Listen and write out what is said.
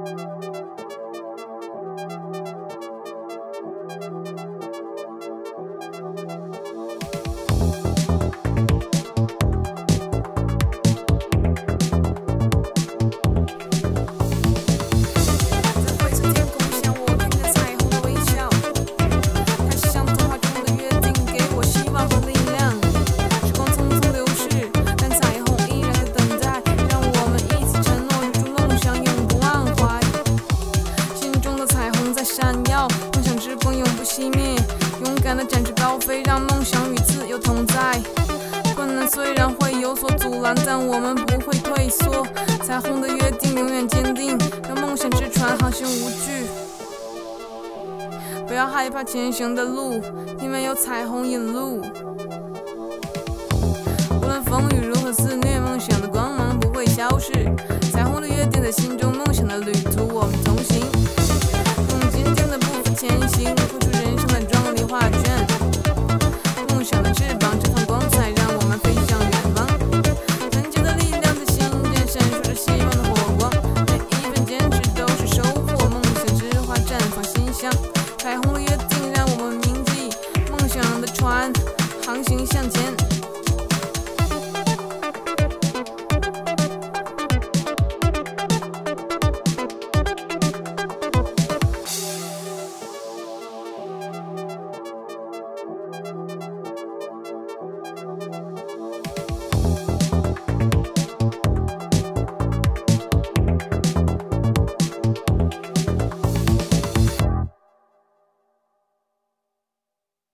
展翅高飞，让梦想与自由同在。困难虽然会有所阻拦，但我们不会退缩。彩虹的约定永远坚定，让梦想之船航行无惧。不要害怕前行的路，因为有彩虹引路。无论风雨如何肆虐，梦想的光芒不会消逝。彩虹的约定在心中，梦想的旅